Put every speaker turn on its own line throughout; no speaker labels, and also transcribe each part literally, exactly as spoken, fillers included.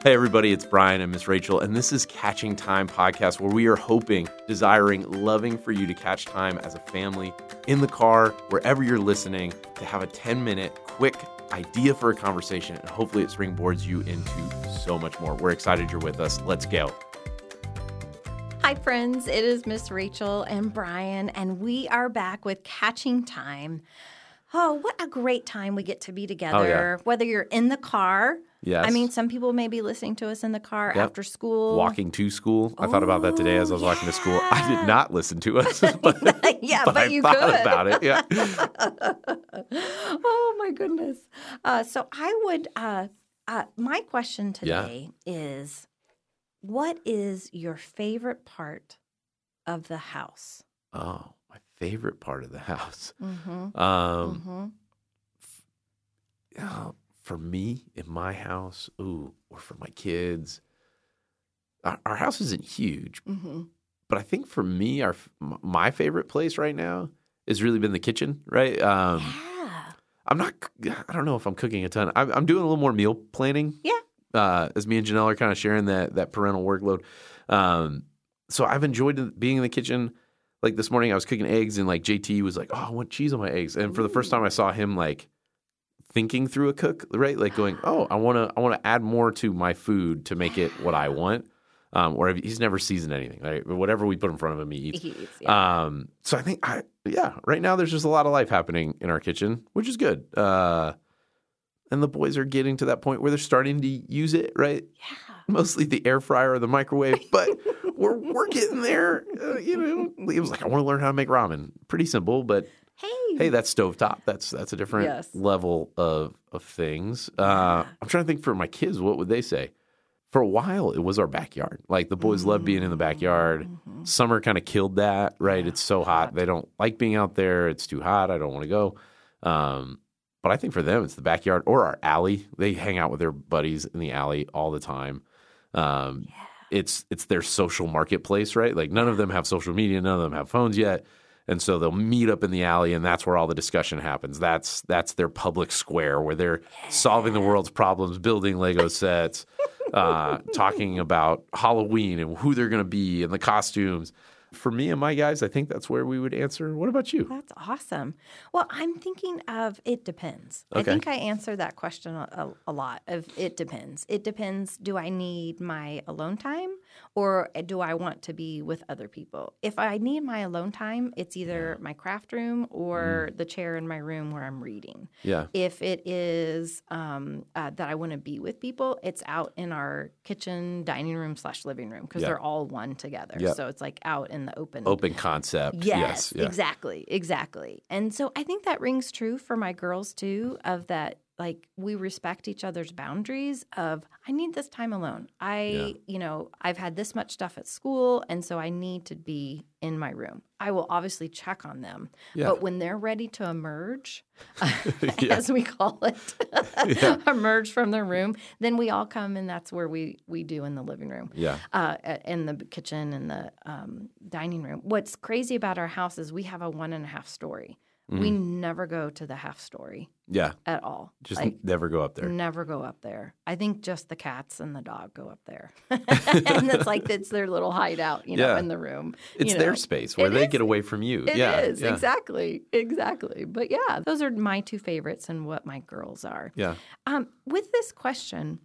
Hey, everybody, it's Brian and Miss Rachel, and this is Catching Time podcast, where we are hoping, desiring, loving for you to catch time as a family in the car, wherever you're listening, to have a ten-minute quick idea for a conversation, and hopefully it springboards you into so much more. We're excited you're with us. Let's go.
Hi, friends. It is Miss Rachel and Brian, and we are back with Catching Time. Oh, what a great time we get to be together,
Oh, yeah.
Whether you're in the car.
Yes.
I mean, some people may be listening to us in the car
Yep.
after school.
Walking to school. I thought about that today as I was walking to school. I did not listen to us, but,
yeah,
but,
but
I
you
thought
could.
about it. Yeah.
Oh, my goodness. Uh, so I would, uh, uh, my question
Yeah.
today is, what is your favorite part of the house?
Oh, my favorite part of the house.
Mm-hmm.
Um,
Mm-hmm.
oh, for me, in my house, ooh, or for my kids, our, our house isn't huge,
Mm-hmm.
but I think for me, our my favorite place right now has really been the kitchen. Right? Um,
Yeah.
I'm not. I don't know if I'm cooking a ton. I'm, I'm doing a little more meal planning.
Yeah.
Uh, as me and Janelle are kind of sharing that that parental workload. Um, so I've enjoyed being in the kitchen. Like this morning, I was cooking eggs, and like J T was like, "Oh, I want cheese on my eggs." And for the first time, I saw him like thinking through a cook, right? Like going, "Oh, I want to, I want to add more to my food to make it what I want." Um, or he's never seasoned anything, right? Whatever we put in front of him, he eats.
He eats, yeah.
Um, so I think, I yeah, right now there's just a lot of life happening in our kitchen, which is good. Uh, and the boys are getting to that point where they're starting to use it, right?
Yeah.
Mostly the air fryer or the microwave, but we're we're getting there. Uh, you know, Liam was like, "I want to learn how to make ramen." Pretty simple, but
Hey.
hey, that's stovetop. That's that's a different
Yes.
level of of things. Uh,
Yeah.
I'm trying to think for my kids, what would they say? For a while, it was our backyard. Like the boys love being in the backyard.
Mm-hmm.
Summer kind of killed that, right?
Yeah,
It's so hot.
hot.
They don't like being out there. It's too hot. I don't want to go. Um, but I think for them, it's the backyard or our alley. They hang out with their buddies in the alley all the time. Um,
Yeah.
It's it's their social marketplace, right? Like none of them have social media. None of them have phones yet. And so they'll meet up in the alley, and that's where all the discussion happens. That's that's their public square where they're solving the world's problems, building Lego sets, uh, talking about Halloween and who they're going to be and the costumes. For me and my guys, I think that's where we would answer. What about you?
That's awesome. Well, I'm thinking of it depends. I
Okay.
think I answer that question a, a, a lot of it depends. It depends. Do I need my alone time or do I want to be with other people? If I need my alone time, it's either my craft room or the chair in my room where I'm reading.
Yeah.
If it is um, uh, that I want to be with people, it's out in our kitchen, dining room slash living room because
Yeah.
they're all one together.
Yep.
So it's like out in the open.
Open concept.
Yes,
yeah.
exactly, exactly. And so I think that rings true for my girls too, of that, like, we respect each other's boundaries of, I need this time alone. I,
Yeah.
you know, I've had this much stuff at school, and so I need to be in my room. I will obviously check on them.
Yeah.
But when they're ready to emerge,
Yeah.
as we call it,
Yeah.
emerge from their room, then we all come, and that's where we, we do in the living room.
Yeah.
Uh, in the kitchen and the um, dining room. What's crazy about our house is we have a one and a half story. We never go to the half story
Yeah.
at all.
Just
like,
never go up there.
never go up there. I think just the cats and the dog go up there. And it's like it's their little hideout, you know,
Yeah.
in the room.
It's
you
their
know.
space where
It
they
is.
get away from you.
It
yeah.
is,
yeah.
exactly, exactly. But yeah, those are my two favorites and what my girls are.
Yeah.
Um, with this question,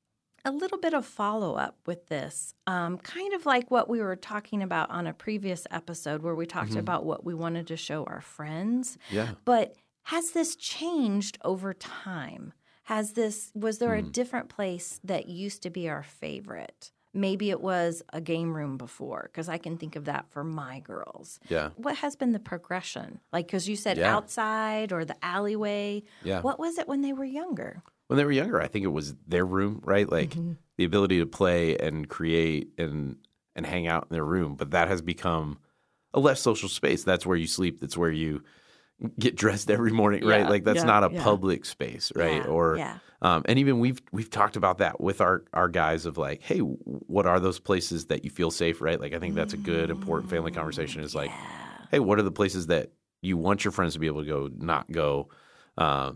a little bit of follow-up with this, um, kind of like what we were talking about on a previous episode where we talked
Mm-hmm.
about what we wanted to show our friends.
Yeah.
But has this changed over time? Has this was there a
Hmm.
different place that used to be our favorite? Maybe it was a game room before, because I can think of that for my girls.
Yeah.
What has been the progression? Like, because you said
Yeah.
outside or the alleyway.
Yeah.
What was it when they were younger?
When they were younger, I think it was their room, right? Like
Mm-hmm.
the ability to play and create and and hang out in their room. But that has become a less social space. That's where you sleep. That's where you get dressed every morning, right?
Yeah,
Like that's
yeah,
not a
yeah.
public space, right?
Yeah,
or
yeah.
um, and even we've we've talked about that with our our guys of like, hey, what are those places that you feel safe, right? Like I think that's a good important family conversation. Is like, hey, what are the places that you want your friends to be able to go, not go? Um,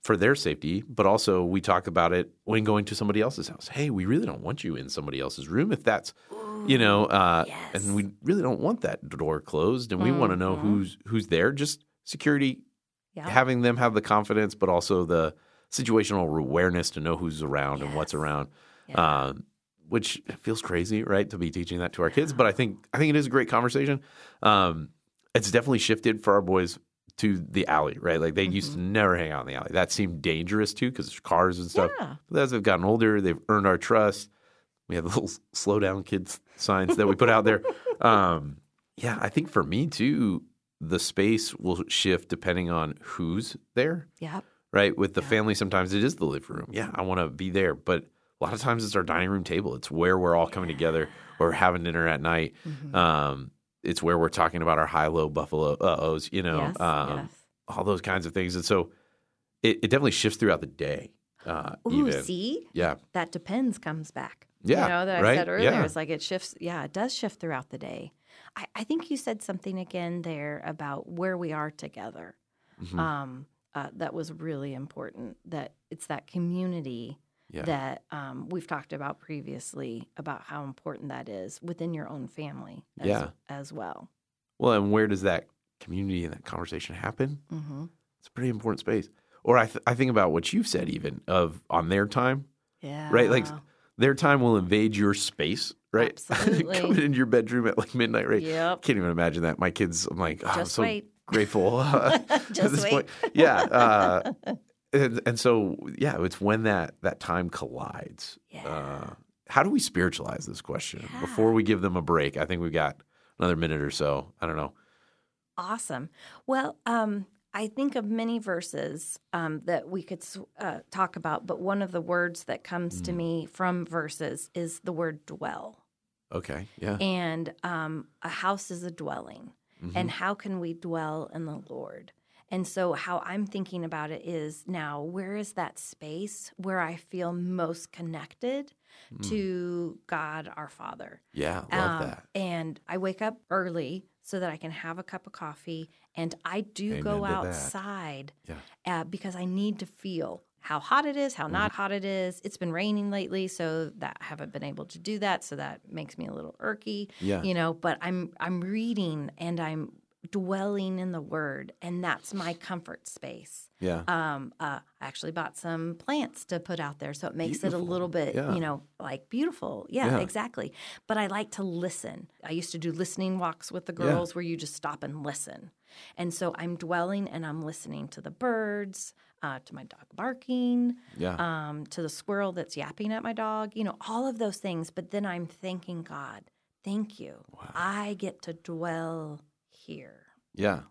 for their safety, but also we talk about it when going to somebody else's house. Hey, we really don't want you in somebody else's room if that's, Ooh, you know, uh,
yes.
and we really don't want that door closed, and we mm-hmm. want to know who's who's there. Just security, yeah. having them have the confidence, but also the situational awareness to know who's around yes. and what's around, yeah. um, which feels crazy, right, to be teaching that to our kids. But I think I think it is a great conversation. Um, it's definitely shifted for our boys to the alley, right? Like they mm-hmm. used to never hang out in the alley. That seemed dangerous too because there's cars and stuff.
Yeah.
But as they've gotten older, they've earned our trust. We have little slow down kids signs that we put out there. Um, yeah, I think for me too, the space will shift depending on who's there.
Yep.
Right? With the
yep.
family, sometimes it is the living room. Yeah, I want to be there. But a lot of times it's our dining room table. It's where we're all coming yeah. together or having dinner at night. Mm-hmm. Um, it's where we're talking about our high-low buffalo uh-ohs, you know,
yes,
um,
yes.
all those kinds of things. And so it, it definitely shifts throughout the day. Uh,
Ooh,
even.
see?
Yeah.
That depends comes back.
Yeah,
you know, that I
right?
said earlier.
Yeah.
It's like it shifts. Yeah, it does shift throughout the day. I, I think you said something again there about where we are together. Mm-hmm. Um, uh, that was really important, that it's that community yeah. that um, we've talked about previously about how important that is within your own family as,
yeah.
as well.
Well, and where does that community and that conversation happen?
Mm-hmm.
It's a pretty important space. Or I, th- I think about what you've said even of on their time.
Yeah.
Right? Like their time will invade your space, right?
Absolutely.
Coming into your bedroom at like midnight, right?
Yep.
Can't even imagine that. My kids, I'm like, oh, I'm so
wait.
grateful uh,
Just
at this
wait.
point. Yeah. Uh, and, and so, yeah, it's when that, that time collides.
Yeah.
Uh, how do we spiritualize this question?
Yeah.
Before we give them a break, I think we've got another minute or so. I don't know.
Awesome. Well, um, I think of many verses um, that we could uh, talk about, but one of the words that comes mm. to me from verses is the word dwell.
Okay, yeah.
And um, a house is a dwelling. Mm-hmm. And how can we dwell in the Lord? And so how I'm thinking about it is now, where is that space where I feel most connected mm. to God our Father?
Yeah, love
um,
that.
And I wake up early so that I can have a cup of coffee, and I do
Amen
go
to
outside
yeah.
uh, because I need to feel how hot it is, how
mm-hmm.
not hot it is. It's been raining lately, so that I haven't been able to do that, so that makes me a little irky,
yeah.
you know, but I'm I'm reading and I'm dwelling in the Word, and that's my comfort space.
Yeah.
Um. Uh. I actually bought some plants to put out there, so it makes
Beautiful.
it a little bit,
yeah.
you know, like beautiful. Yeah,
yeah.
exactly. But I like to listen. I used to do listening walks with the girls,
yeah.
where you just stop and listen. And so I'm dwelling and I'm listening to the birds, uh, to my dog barking,
yeah.
um, to the squirrel that's yapping at my dog. You know, all of those things. But then I'm thanking God. Thank you.
Wow.
I get to dwell here.
Yeah.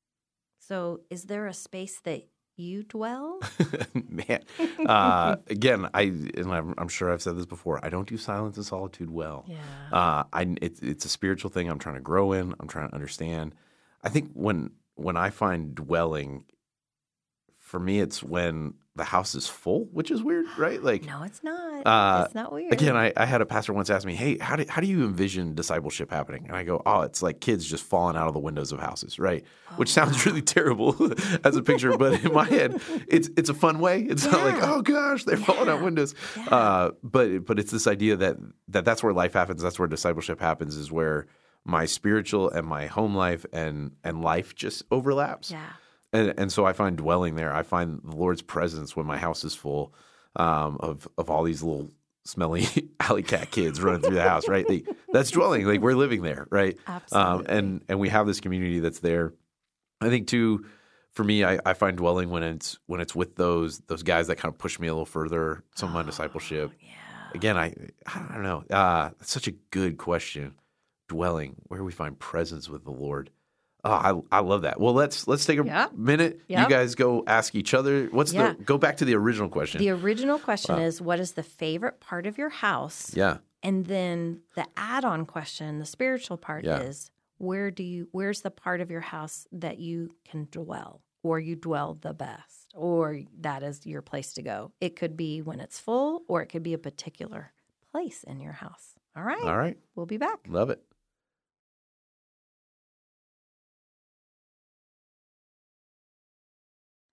So is there a space that you dwell?
Man, uh, again, I and I'm, I'm sure I've said this before. I don't do silence and solitude well.
Yeah.
Uh, I it's it's a spiritual thing. I'm trying to grow in. I'm trying to understand. I think when when I find dwelling, for me, it's when the house is full, which is weird, right? Like,
no, it's not.
Uh,
it's not weird.
Again, I, I had a pastor once ask me, "Hey, how do how do you envision discipleship happening?" And I go, "Oh, it's like kids just falling out of the windows of houses, right?"
Oh,
which sounds
wow.
really terrible as a picture, but in my head, it's it's a fun way. It's
yeah.
not like, "Oh gosh, they're
yeah.
falling out windows,"
yeah.
uh, but but it's this idea that that that's where life happens. That's where discipleship happens. Is where my spiritual and my home life and and life just overlaps.
Yeah.
And and so I find dwelling there. I find the Lord's presence when my house is full um, of of all these little smelly alley cat kids running through the house. Right, they, that's dwelling. Like we're living there, right?
Absolutely.
Um, and and we have this community that's there. I think too, for me, I, I find dwelling when it's when it's with those those guys that kind of push me a little further. Some of my
oh,
discipleship.
Yeah.
Again, I I don't know. Uh, that's such a good question. Dwelling, where we find presence with the Lord. Oh, I I love that. Well, let's let's take a
yep.
minute.
Yep.
You guys go ask each other. What's
yeah.
the go back to the original question?
The original question
wow.
is, what is the favorite part of your house?
Yeah.
And then the add-on question, the spiritual part
yeah.
is, where do you where's the part of your house that you can dwell, or you dwell the best, or that is your place to go? It could be when it's full, or it could be a particular place in your house. All right.
All right.
We'll be back.
Love it.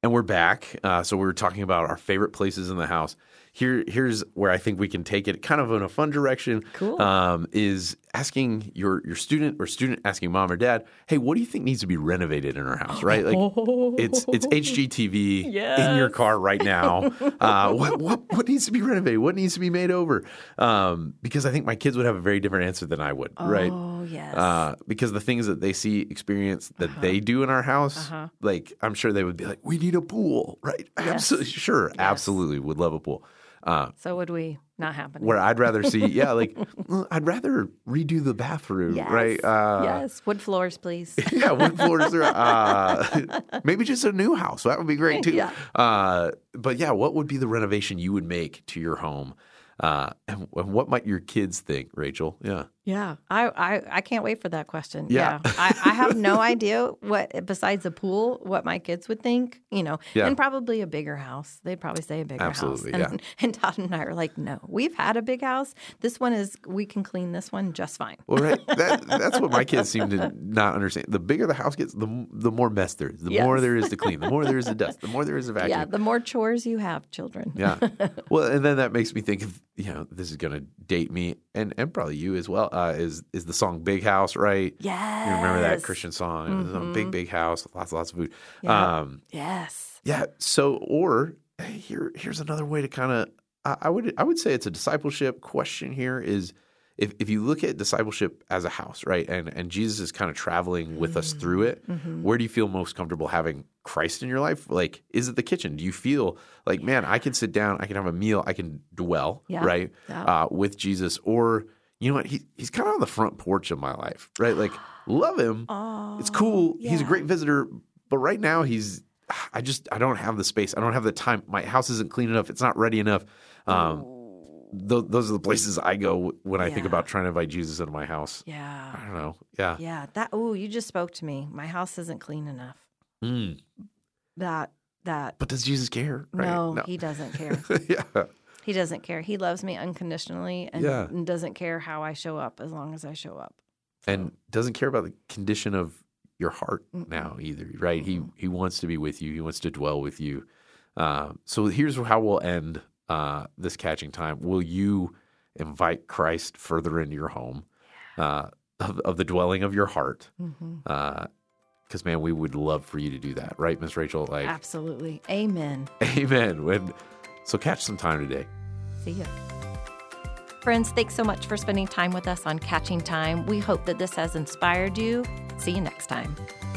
And we're back. Uh, so we were talking about our favorite places in the house. Here, here's where I think we can take it kind of in a fun direction.
Cool.
Um, is asking your your student or student asking mom or dad, hey, what do you think needs to be renovated in our house? Right? Like it's it's H G T V
Yes.
in your car right now. Uh, what what what needs to be renovated? What needs to be made over? Um, because I think my kids would have a very different answer than I would. Right?
Oh, yes.
Uh, because the things that they see, experience that
Uh-huh.
they do in our house,
Uh-huh.
like I'm sure they would be like, we need a pool, right?
Yes.
Absolutely, sure,
Yes.
absolutely would love a pool. Uh,
So would we. Not happening.
where I'd rather see, yeah, like well, I'd rather redo the bathroom,
Yes.
right? Uh,
yes. Wood floors, please.
yeah, wood floors. Are, uh, maybe just a new house. That would be great too.
Yeah.
Uh, but yeah, what would be the renovation you would make to your home? Uh, and, and what might your kids think, Rachel? Yeah.
Yeah, I, I, I can't wait for that question.
Yeah.
Yeah, I, I have no idea what besides a pool, what my kids would think. You know,
Yeah.
and probably a bigger house. They'd probably say a bigger
Absolutely,
house.
yeah.
And, and Todd and I are like, no, we've had a big house. This one is we can clean this one just fine.
Well, right. That, that's what my kids seem to not understand. The bigger the house gets, the the more mess there is. The
Yes.
more there is to clean. The more there is to dust. The more there is to vacuum.
Yeah, the more chores you have, children.
Yeah. Well, and then that makes me think of, you know, this is going to date me and, and probably you as well, uh, is is the song Big House, right?
Yes.
You remember that Christian song? It was a big, big house, lots, lots of food.
Yeah.
Um,
Yes.
yeah. So, or hey, here, here's another way to kind of, I, I would, I would say it's a discipleship question here is if, if you look at discipleship as a house, right? And, and Jesus is kind of traveling with us through it.
Mm-hmm.
Where do you feel most comfortable having Christ in your life? Like, is it the kitchen? Do you feel like, man, I can sit down, I can have a meal, I can dwell,
Yeah.
right?
Yeah.
Uh, with Jesus, or you know what? He, he's kind of on the front porch of my life, right? Like, love him.
Oh,
It's cool. He's a
yeah.
great visitor. But right now, he's, I just, I don't have the space. I don't have the time. My house isn't clean enough. It's not ready enough. Um, th- those are the places I go when I think
Yeah.
about trying to invite Jesus into my house. I
Yeah.
don't know. Yeah.
Yeah. That. Oh, you just spoke to me. My house isn't clean enough.
Mm.
That. That.
But does Jesus care? Right?
No, he doesn't care.
yeah.
He doesn't care. He loves me unconditionally and,
Yeah.
and doesn't care how I show up as long as I show up.
And doesn't care about the condition of your heart now either, right? He he wants to be with you. He wants to dwell with you. Uh, so here's how we'll end uh, this catching time. Will you invite Christ further into your home, uh, of, of the dwelling of your heart? Because, uh, man, we would love for you to do that, right, Miss Rachel? Like,
Absolutely. Amen.
amen. When, so catch some time today.
See ya. Friends, thanks so much for spending time with us on Catching Time. We hope that this has inspired you. See you next time.